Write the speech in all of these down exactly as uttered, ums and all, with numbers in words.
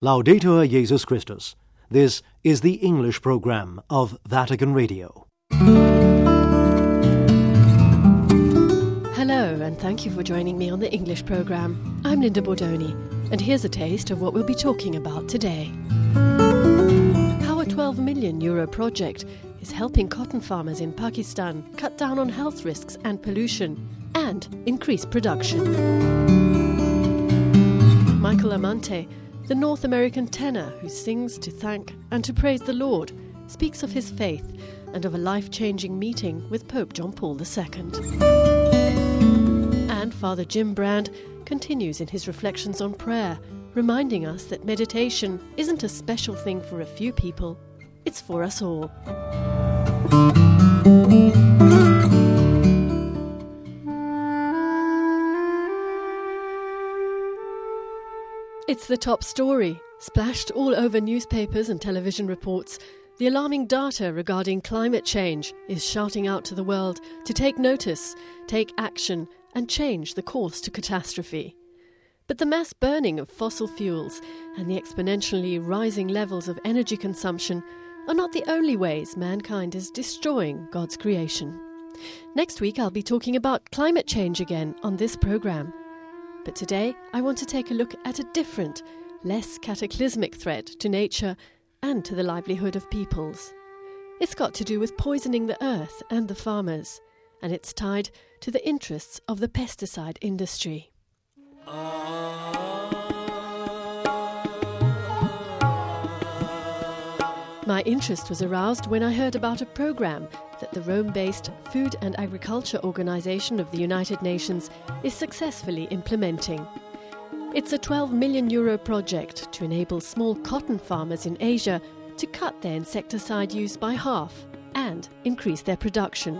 Laudetur Jesus Christus. This is the English program of Vatican Radio. Hello, and thank you for joining me on the English program. I'm Linda Bordoni, and here's a taste of what we'll be talking about today. How a twelve million euro project is helping cotton farmers in Pakistan cut down on health risks and pollution and increase production. Michael Amante, the North American tenor who sings to thank and to praise the Lord, speaks of his faith and of a life-changing meeting with Pope John Paul the Second. And Father Jim Brand continues in his reflections on prayer, reminding us that meditation isn't a special thing for a few people, it's for us all. It's the top story, splashed all over newspapers and television reports. The alarming data regarding climate change is shouting out to the world to take notice, take action, and change the course to catastrophe. But the mass burning of fossil fuels and the exponentially rising levels of energy consumption are not the only ways mankind is destroying God's creation. Next week I'll be talking about climate change again on this programme. But today I want to take a look at a different, less cataclysmic threat to nature and to the livelihood of peoples. It's got to do with poisoning the earth and the farmers, and it's tied to the interests of the pesticide industry. My interest was aroused when I heard about a programme that the Rome-based Food and Agriculture Organization of the United Nations is successfully implementing. It's a twelve million euro project to enable small cotton farmers in Asia to cut their insecticide use by half and increase their production.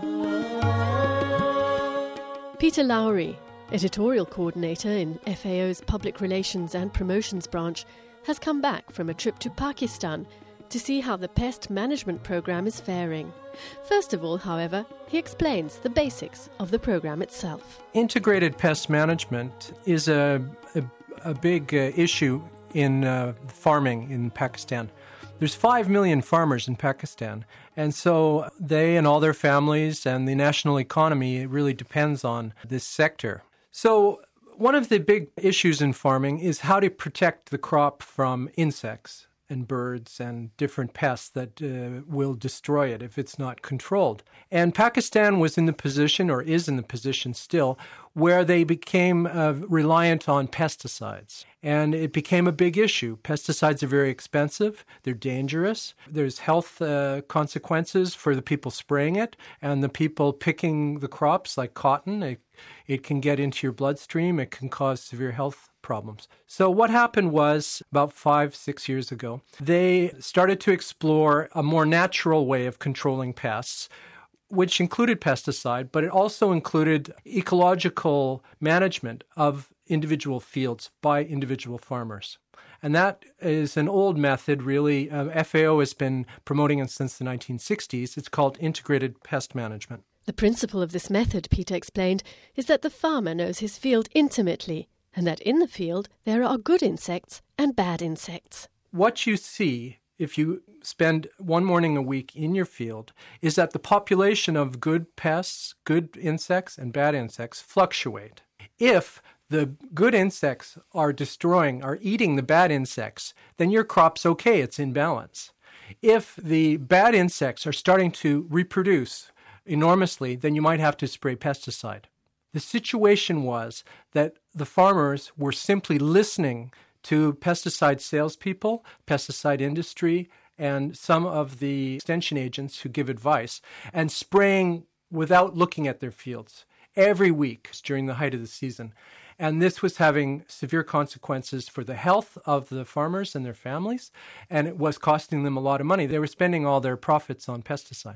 Peter Lowry, editorial coordinator in F A O's Public Relations and Promotions branch, has come back from a trip to Pakistan to see how the pest management program is faring. First of all, however, he explains the basics of the program itself. Integrated pest management is a, a, a big uh, issue in uh, farming in Pakistan. There's five million farmers in Pakistan, and so they and all their families and the national economy, it really depends on this sector. So one of the big issues in farming is how to protect the crop from insects and birds and different pests that uh, will destroy it if it's not controlled. And Pakistan was in the position, or is in the position still, where they became uh, reliant on pesticides. And it became a big issue. Pesticides are very expensive. They're dangerous. There's health uh, consequences for the people spraying it and the people picking the crops like cotton. It, it can get into your bloodstream. It can cause severe health problems. So what happened was, about five, six years ago, they started to explore a more natural way of controlling pests, which included pesticide, but it also included ecological management of individual fields by individual farmers. And that is an old method, really. Uh, F A O has been promoting it since the nineteen sixties. It's called integrated pest management. The principle of this method, Peter explained, is that the farmer knows his field intimately, and that in the field there are good insects and bad insects. What you see if you spend one morning a week in your field is that the population of good pests, good insects, and bad insects fluctuate. If the good insects are destroying, are eating the bad insects, then your crop's okay, it's in balance. If the bad insects are starting to reproduce enormously, then you might have to spray pesticide. The situation was that the farmers were simply listening to pesticide salespeople, pesticide industry, and some of the extension agents who give advice, and spraying without looking at their fields every week during the height of the season. And this was having severe consequences for the health of the farmers and their families, and it was costing them a lot of money. They were spending all their profits on pesticide.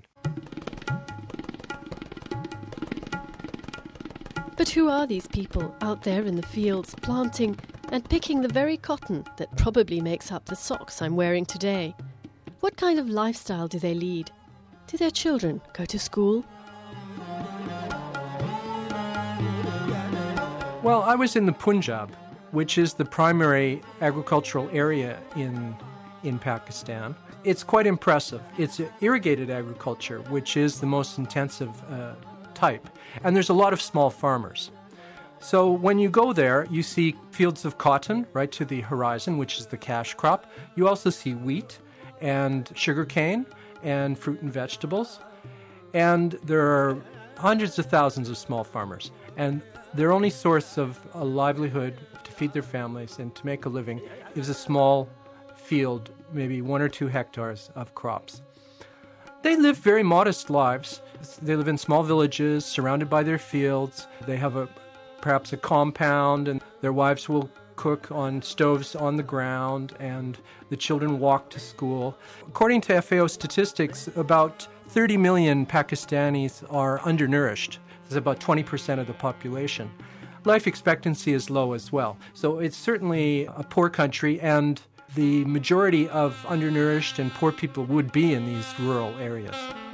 But who are these people out there in the fields planting and picking the very cotton that probably makes up the socks I'm wearing today? What kind of lifestyle do they lead? Do their children go to school? Well, I was in the Punjab, which is the primary agricultural area in in Pakistan. It's quite impressive. It's irrigated agriculture, which is the most intensive uh, type. And there's a lot of small farmers. So when you go there, you see fields of cotton right to the horizon, which is the cash crop. You also see wheat and sugarcane and fruit and vegetables. And there are hundreds of thousands of small farmers. And their only source of a livelihood to feed their families and to make a living is a small field, maybe one or two hectares of crops. They live very modest lives. They live in small villages surrounded by their fields. They have a perhaps a compound, and their wives will cook on stoves on the ground, and the children walk to school. According to F A O statistics, about thirty million Pakistanis are undernourished. It's about twenty percent of the population. Life expectancy is low as well. So it's certainly a poor country, and the majority of undernourished and poor people would be in these rural areas.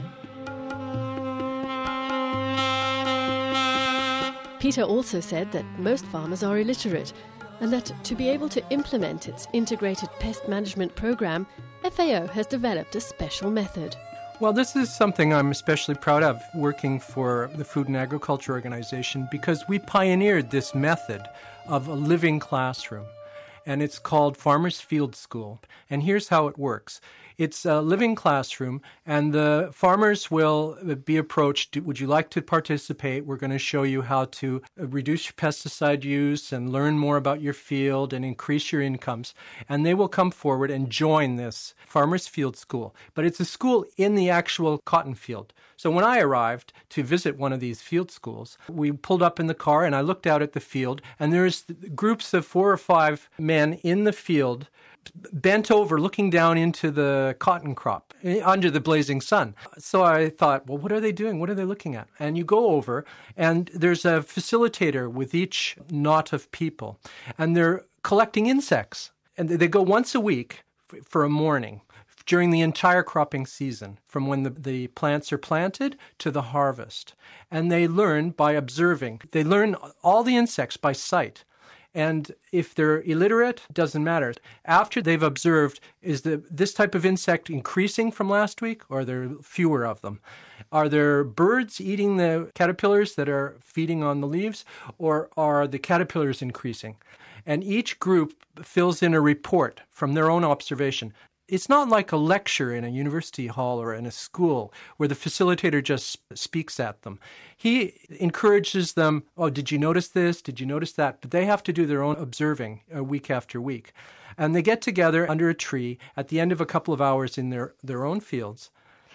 Peter also said that most farmers are illiterate and that to be able to implement its integrated pest management program, F A O has developed a special method. Well, this is something I'm especially proud of, working for the Food and Agriculture Organization, because we pioneered this method of a living classroom. And it's called Farmers Field School. And here's how it works. It's a living classroom, and the farmers will be approached. Would you like to participate? We're going to show you how to reduce your pesticide use and learn more about your field and increase your incomes. And they will come forward and join this Farmers Field School. But it's a school in the actual cotton field. So when I arrived to visit one of these field schools, we pulled up in the car and I looked out at the field, and there's groups of four or five men in the field bent over looking down into the cotton crop under the blazing sun. So I thought, well, what are they doing? What are they looking at? And you go over, and there's a facilitator with each knot of people, and they're collecting insects. And they go once a week for a morning during the entire cropping season, from when the, the plants are planted to the harvest. And they learn by observing. They learn all the insects by sight. And if they're illiterate, it doesn't matter. After they've observed, is the, this type of insect increasing from last week, or are there fewer of them? Are there birds eating the caterpillars that are feeding on the leaves, or are the caterpillars increasing? And each group fills in a report from their own observation. It's not like a lecture in a university hall or in a school where the facilitator just speaks at them. He encourages them, oh, did you notice this? Did you notice that? But they have to do their own observing uh, week after week. And they get together under a tree at the end of a couple of hours in their, their own fields.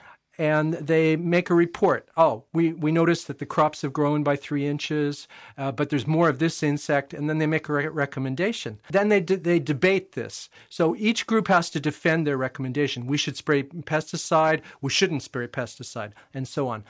And they make a report. Oh, we, we noticed that the crops have grown by three inches, uh, but there's more of this insect, and then they make a re- recommendation. Then they de- they debate this. So each group has to defend their recommendation. We should spray pesticide, we shouldn't spray pesticide, and so on.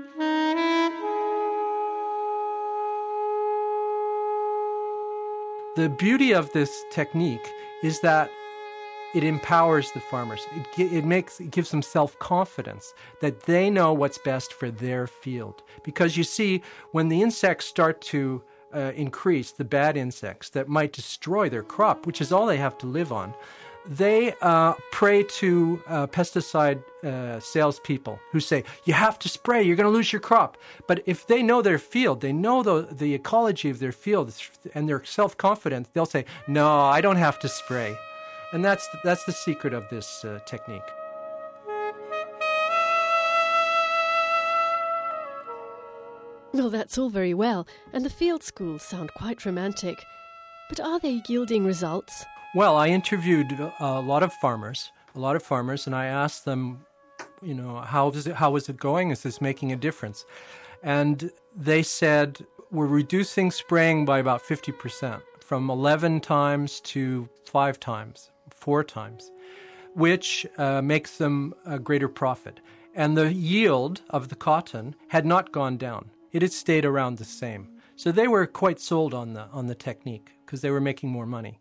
The beauty of this technique is that it empowers the farmers. It, it makes it gives them self-confidence that they know what's best for their field. Because you see, when the insects start to uh, increase, the bad insects that might destroy their crop, which is all they have to live on, they uh, prey to uh, pesticide uh, salespeople who say, you have to spray, you're going to lose your crop. But if they know their field, they know the, the ecology of their field, and they're self-confident, they'll say, no, I don't have to spray. And that's that's the secret of this uh, technique. Well, that's all very well, and the field schools sound quite romantic. But are they yielding results? Well, I interviewed a lot of farmers, a lot of farmers, and I asked them, you know, how is it, how is it going? Is this making a difference? And they said, we're reducing spraying by about fifty percent, from eleven times to five times. Four times, which uh, makes them a greater profit. And the yield of the cotton had not gone down. It had stayed around the same. So they were quite sold on the on the technique because they were making more money.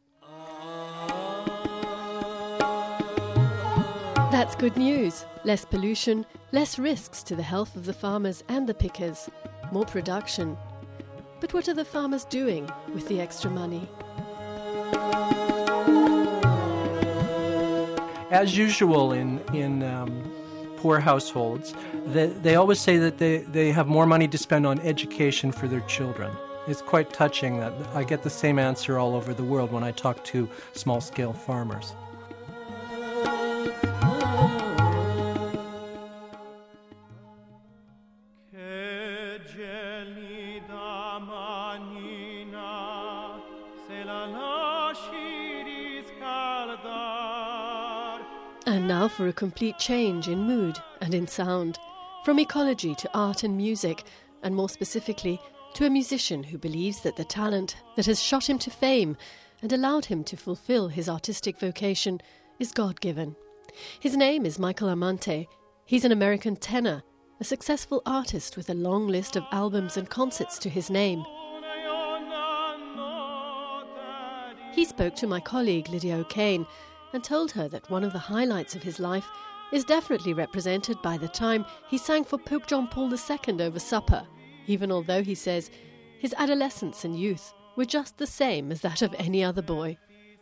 That's good news. Less pollution, less risks to the health of the farmers and the pickers, more production. But what are the farmers doing with the extra money? As usual in in um, poor households, they, they always say that they, they have more money to spend on education for their children. It's quite touching that I get the same answer all over the world when I talk to small-scale farmers. And now for a complete change in mood and in sound, from ecology to art and music, and more specifically, to a musician who believes that the talent that has shot him to fame and allowed him to fulfill his artistic vocation is God-given. His name is Michael Amante. He's an American tenor, a successful artist with a long list of albums and concerts to his name. He spoke to my colleague Lydia O'Kane and told her that one of the highlights of his life is definitely represented by the time he sang for Pope John Paul the Second over supper, even although, he says, his adolescence and youth were just the same as that of any other boy.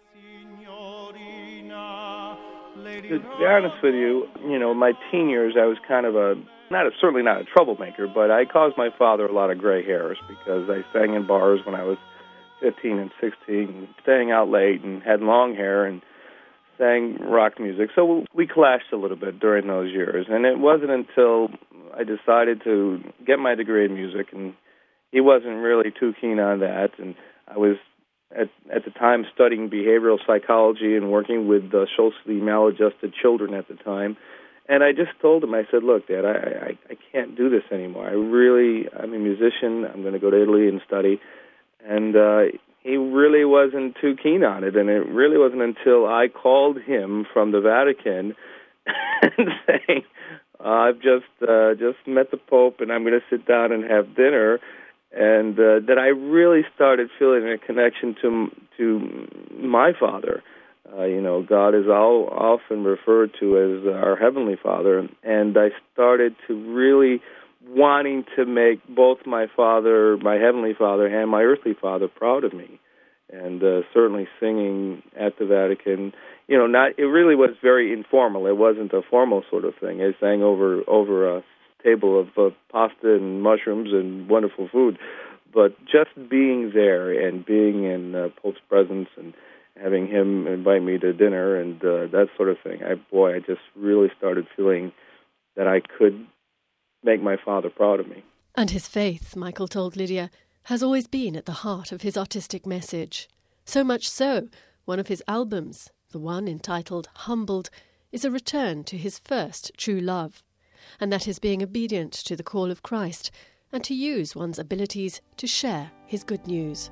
To be honest with you, you know, my teen years, I was kind of a, not a, certainly not a troublemaker, but I caused my father a lot of gray hairs because I sang in bars when I was fifteen and sixteen, staying out late and had long hair and sang rock music. So we clashed a little bit during those years. And it wasn't until I decided to get my degree in music, and he wasn't really too keen on that. And I was, at, at the time, studying behavioral psychology and working with uh, socially maladjusted children at the time. And I just told him, I said, look, Dad, I, I, I can't do this anymore. I really, I'm a musician. I'm going to go to Italy and study. And uh, he really wasn't too keen on it. And it really wasn't until I called him from the Vatican and saying, uh, I've just uh, just met the Pope and I'm going to sit down and have dinner, and uh, that I really started feeling a connection to to my Father. Uh, you know, God is all, often referred to as our Heavenly Father, and I started to really wanting to make both my Father, my Heavenly Father, and my earthly Father proud of me. And uh, certainly singing at the Vatican, you know, not it really was very informal. It wasn't a formal sort of thing. I sang over over a table of uh, pasta and mushrooms and wonderful food, but just being there and being in uh, Pope's presence and having him invite me to dinner and uh, that sort of thing. I boy, I just really started feeling that I could make my Father proud of me. And his faith, Michael told Lydia, has always been at the heart of his artistic message. So much so, one of his albums, the one entitled Humbled, is a return to his first true love, and that is being obedient to the call of Christ and to use one's abilities to share his good news.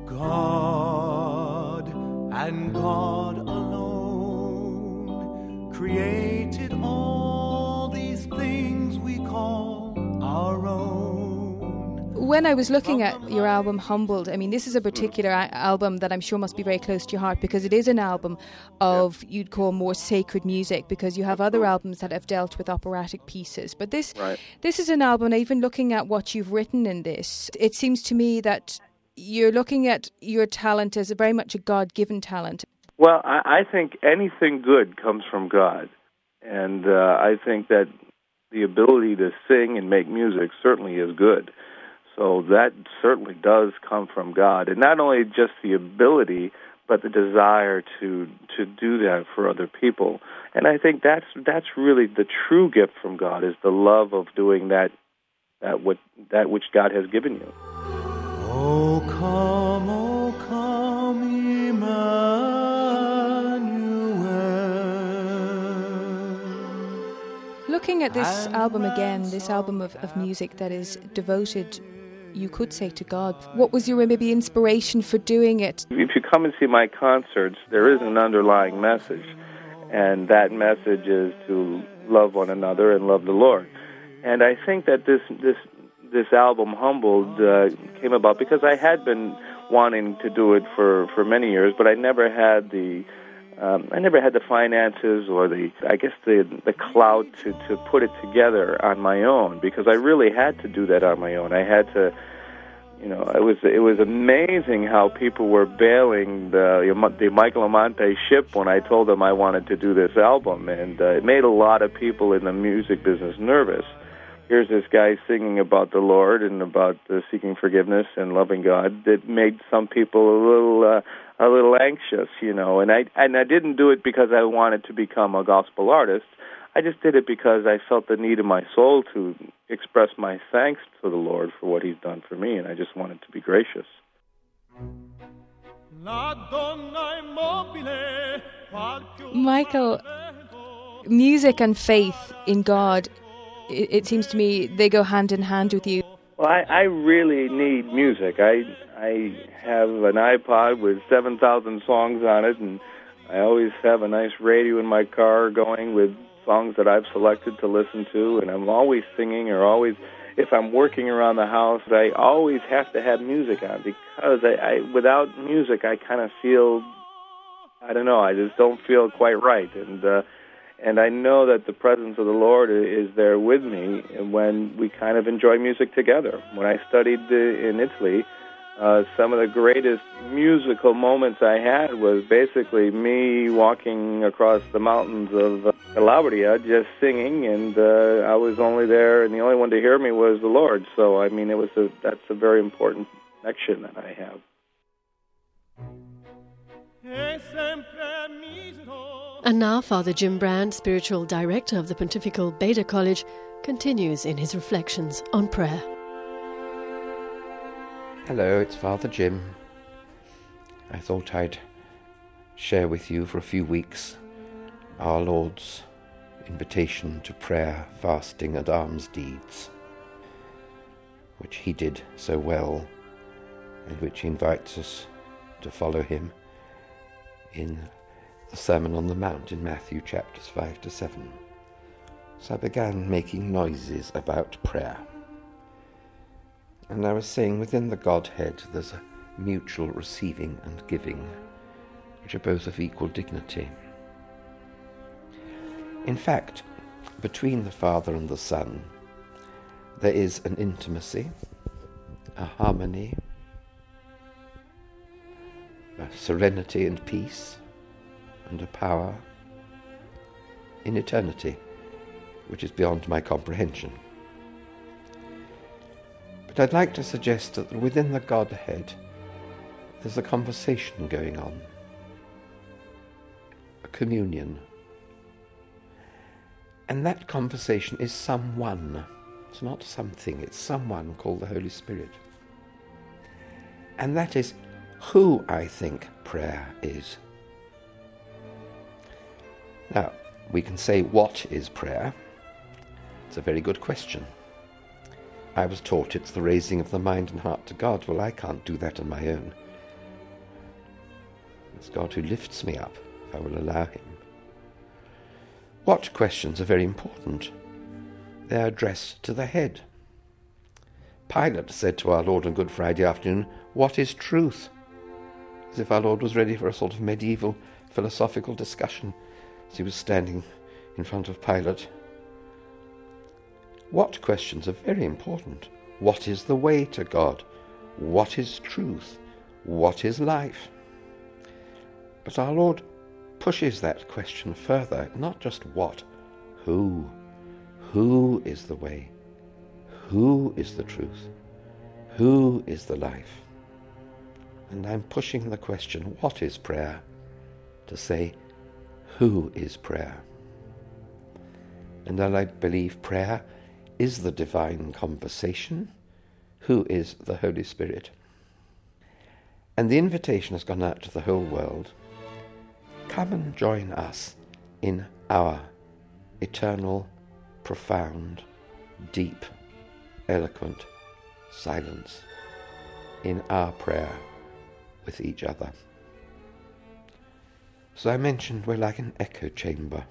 God and God alone created all these things we call our own. When I was looking at your album Humbled, I mean, this is a particular a- album that I'm sure must be very close to your heart because it is an album of, you'd call, more sacred music, because you have other albums that have dealt with operatic pieces. But this, Right. this is an album, and even looking at what you've written in this, it seems to me that you're looking at your talent as a very much a God-given talent. Well, I, I think anything good comes from God. And uh, I think that the ability to sing and make music certainly is good. So that certainly does come from God. And not only just the ability, but the desire to to do that for other people. And I think that's that's really the true gift from God, is the love of doing that that what that which God has given you. Oh, come, oh, come, Emmanuel. Looking at this album again, this album of, of music that is devoted, you could say, to God, what was your maybe inspiration for doing it? If you come and see my concerts, there is an underlying message, and that message is to love one another and love the Lord. And I think that this this this album, Humbled, uh, came about because I had been wanting to do it for, for many years, but I never had the um, I never had the finances or the I guess the the clout to, to put it together on my own, because I really had to do that on my own. I had to, You know, it was it was amazing how people were bailing the the Michael Amante ship when I told them I wanted to do this album, and uh, it made a lot of people in the music business nervous. Here's this guy singing about the Lord and about uh, seeking forgiveness and loving God. That made some people a little uh, a little anxious, you know. And I and I didn't do it because I wanted to become a gospel artist. I just did it because I felt the need in my soul to express my thanks to the Lord for what He's done for me, and I just wanted to be gracious. Michael, music and faith in God, it, it seems to me they go hand in hand with you. Well, I, I really need music. I I have an iPod with seven thousand songs on it, and I always have a nice radio in my car going with songs that I've selected to listen to, and I'm always singing or always, if I'm working around the house, I always have to have music on because I, I without music I kind of feel, I don't know, I just don't feel quite right. And uh, and I know that the presence of the Lord is there with me when we kind of enjoy music together. When I studied in Italy, Uh, some of the greatest musical moments I had was basically me walking across the mountains of uh, Calabria just singing, and uh, I was only there, and the only one to hear me was the Lord. So, I mean, it was a, that's a very important connection that I have. And now Father Jim Brand, spiritual director of the Pontifical Beta College, continues in his reflections on prayer. Hello, it's Father Jim. I thought I'd share with you for a few weeks our Lord's invitation to prayer, fasting and alms deeds, which He did so well and which He invites us to follow Him in the Sermon on the Mount in Matthew chapters five to seven. So I began making noises about prayer. And I was saying within the Godhead there's a mutual receiving and giving, which are both of equal dignity. In fact, between the Father and the Son, there is an intimacy, a harmony, a serenity and peace, and a power in eternity, which is beyond my comprehension. But I'd like to suggest that within the Godhead there's a conversation going on, a communion. And that conversation is someone. It's not something, it's someone called the Holy Spirit. And that is who I think prayer is. Now, we can say, what is prayer? It's a very good question. I was taught it's the raising of the mind and heart to God. Well, I can't do that on my own. It's God who lifts me up, if I will allow Him. What questions are very important? They are addressed to the head. Pilate said to our Lord on Good Friday afternoon, "What is truth?" As if our Lord was ready for a sort of medieval philosophical discussion as He was standing in front of Pilate. What questions are very important? What is the way to God? What is truth? What is life? But our Lord pushes that question further, not just what, who. Who is the way? Who is the truth? Who is the life? And I'm pushing the question, what is prayer? To say, who is prayer? And then I believe prayer is the divine conversation. Who is the Holy Spirit? And the invitation has gone out to the whole world. Come and join us in our eternal, profound, deep, eloquent silence, in our prayer with each other. So I mentioned we're like an echo chamber,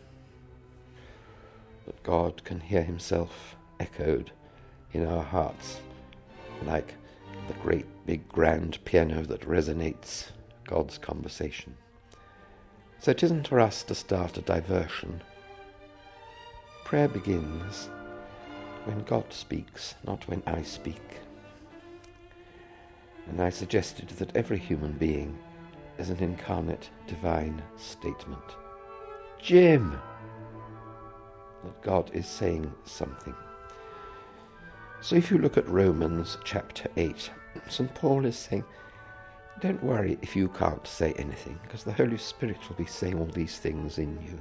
that God can hear Himself echoed in our hearts, like the great big grand piano that resonates God's conversation. So it isn't for us to start a diversion. Prayer begins when God speaks, not when I speak. And I suggested that every human being is an incarnate divine statement. Jim! That God is saying something. So if you look at Romans chapter eight, Saint Paul is saying, don't worry if you can't say anything, because the Holy Spirit will be saying all these things in you.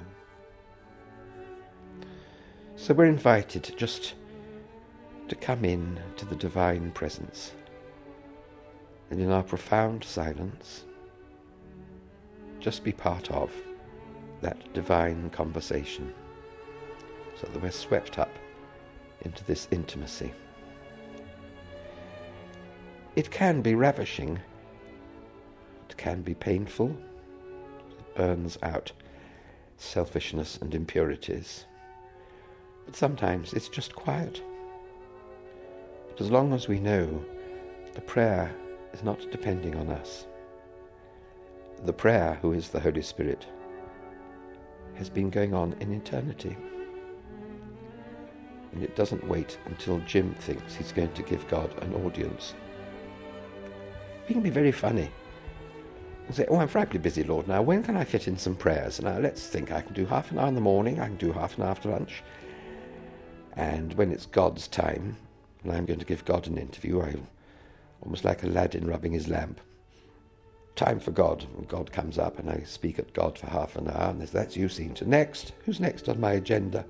So we're invited just to come in to the divine presence, and in our profound silence, just be part of that divine conversation, so that we're swept up into this intimacy. It can be ravishing, it can be painful, it burns out selfishness and impurities, but sometimes it's just quiet. But as long as we know the prayer is not depending on us, the prayer, who is the Holy Spirit, has been going on in eternity. And it doesn't wait until Jim thinks he's going to give God an audience. We can be very funny and say, oh, I'm frightfully busy, Lord, now when can I fit in some prayers? Now let's think, I can do half an hour in the morning, I can do half an hour after lunch. And when it's God's time, and I'm going to give God an interview, I'm almost like Aladdin rubbing his lamp. Time for God. And God comes up and I speak at God for half an hour, and there's, that's you seen to. Next, who's next on my agenda?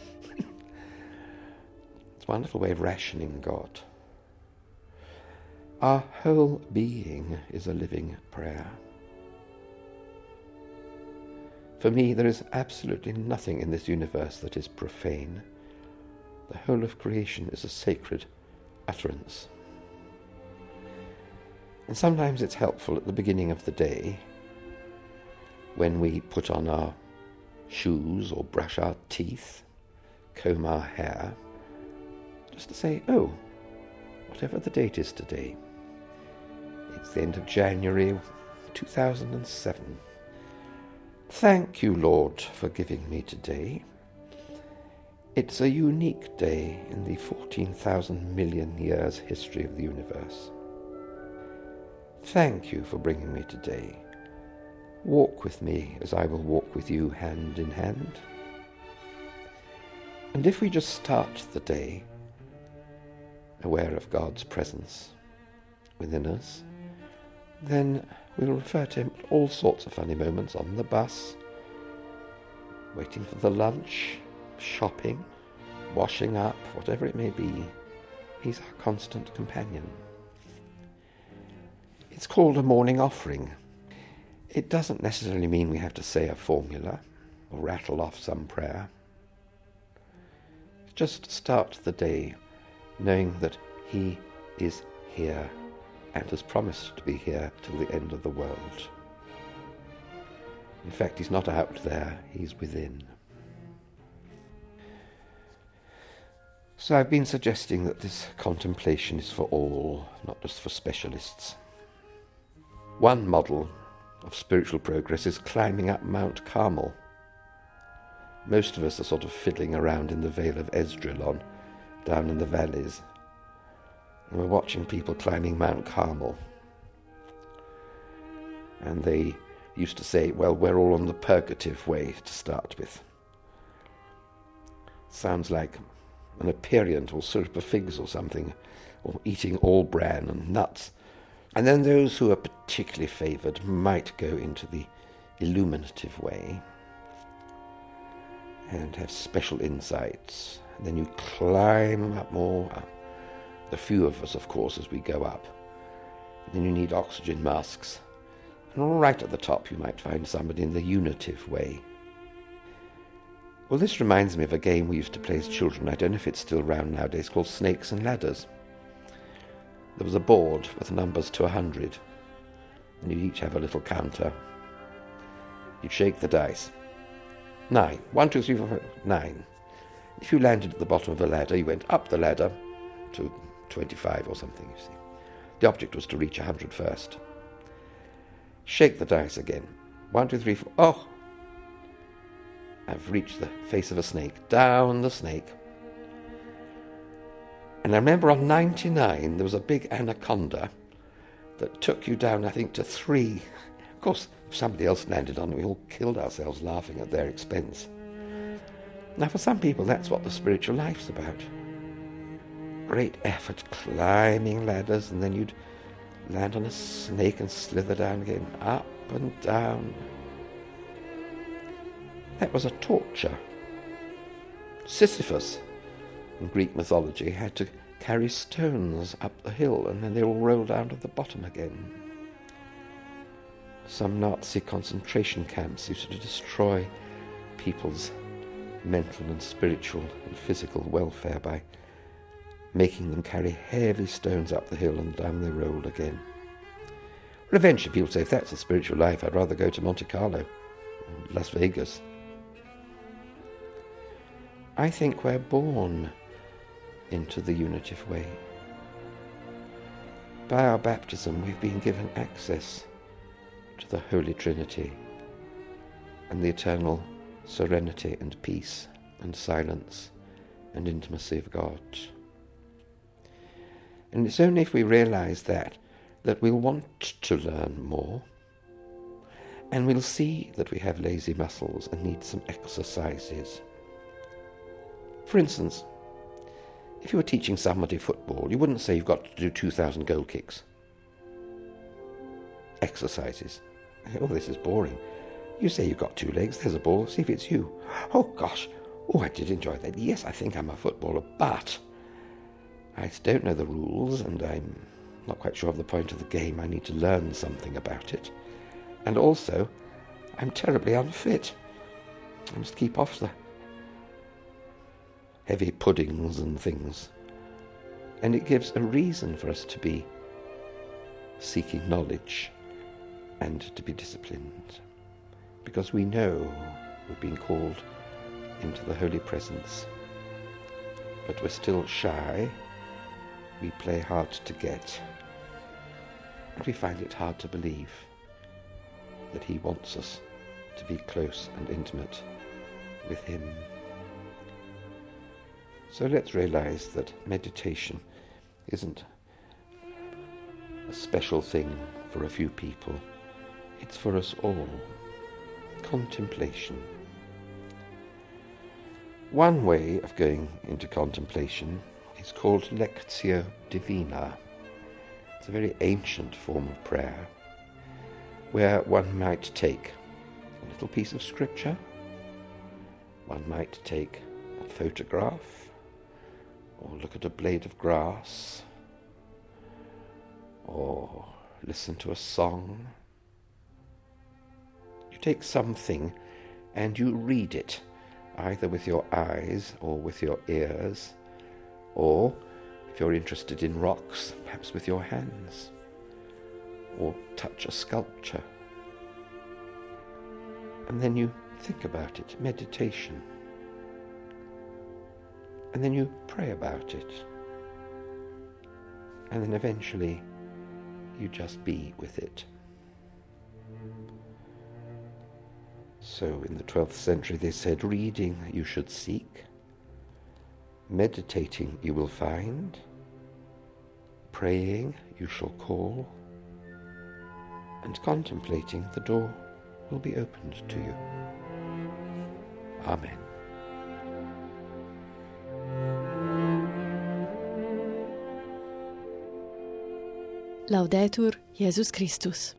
It's a wonderful way of rationing God. Our whole being is a living prayer. For me, there is absolutely nothing in this universe that is profane. The whole of creation is a sacred utterance. And sometimes it's helpful at the beginning of the day, when we put on our shoes or brush our teeth, comb our hair, just to say, oh, whatever the date is today, it's the end of January two thousand seven. Thank you, Lord, for giving me today. It's a unique day in the fourteen thousand million years history of the universe. Thank you for bringing me today. Walk with me as I will walk with you hand in hand. And if we just start the day aware of God's presence within us, then we'll refer to him at all sorts of funny moments on the bus, waiting for the lunch, shopping, washing up, whatever it may be. He's our constant companion. It's called a morning offering. It doesn't necessarily mean we have to say a formula or rattle off some prayer. Just start the day knowing that he is here and has promised to be here till the end of the world. In fact, he's not out there, he's within. So I've been suggesting that this contemplation is for all, not just for specialists. One model of spiritual progress is climbing up Mount Carmel. Most of us are sort of fiddling around in the Vale of Esdraelon, down in the valleys. And we're watching people climbing Mount Carmel. And they used to say, well, we're all on the purgative way to start with. Sounds like an aperient or syrup of figs or something, or eating all bran and nuts. And then those who are particularly favoured might go into the illuminative way and have special insights. And then you climb up more. The few of us, of course, as we go up. And then you need oxygen masks. And right at the top you might find somebody in the unitive way. Well, this reminds me of a game we used to play as children. I don't know if it's still around nowadays, called Snakes and Ladders. There was a board with numbers to a hundred, and you'd each have a little counter. You'd shake the dice. Nine. One, two, three, four, five, nine. If you landed at the bottom of a ladder, you went up the ladder to twenty-five or something, you see. The object was to reach a hundred first. Shake the dice again. One, two, three, four. Oh! I've reached the face of a snake. Down the snake. And I remember on ninety-nine there was a big anaconda that took you down, I think, to three. Of course, if somebody else landed on it, we all killed ourselves laughing at their expense. Now, for some people, that's what the spiritual life's about. Great effort climbing ladders, and then you'd land on a snake and slither down again, up and down. That was a torture. Sisyphus, in Greek mythology, had to carry stones up the hill, and then they all rolled out of the bottom again. Some Nazi concentration camps used to destroy people's mental and spiritual and physical welfare by making them carry heavy stones up the hill, and down they rolled again. Well, eventually people say, if that's a spiritual life, I'd rather go to Monte Carlo or Las Vegas. I think we're born into the unitive way. By our baptism, we've been given access to the Holy Trinity and the eternal serenity and peace and silence and intimacy of God. And it's only if we realise that, that we'll want to learn more, and we'll see that we have lazy muscles and need some exercises. For instance, if you were teaching somebody football, you wouldn't say you've got to do two thousand goal kicks. Exercises. Oh, this is boring. You say you've got two legs, there's a ball, see if it's you. Oh, gosh. Oh, I did enjoy that. Yes, I think I'm a footballer, but I don't know the rules, and I'm not quite sure of the point of the game. I need to learn something about it. And also, I'm terribly unfit. I must keep off the heavy puddings and things. And it gives a reason for us to be seeking knowledge and to be disciplined, because we know we've been called into the holy presence, but we're still shy. We play hard to get, and we find it hard to believe that he wants us to be close and intimate with him. So let's realize that meditation isn't a special thing for a few people. It's for us all. Contemplation. One way of going into contemplation is called Lectio Divina. It's a very ancient form of prayer where one might take a little piece of scripture, one might take a photograph, or look at a blade of grass, or listen to a song. You take something and you read it, either with your eyes or with your ears, or, if you're interested in rocks, perhaps with your hands, or touch a sculpture. And then you think about it, meditation. And then you pray about it. And then eventually you just be with it. So in the twelfth century they said, reading you should seek, meditating you will find, praying you shall call, and contemplating the door will be opened to you. Amen. Laudetur Jesus Christus.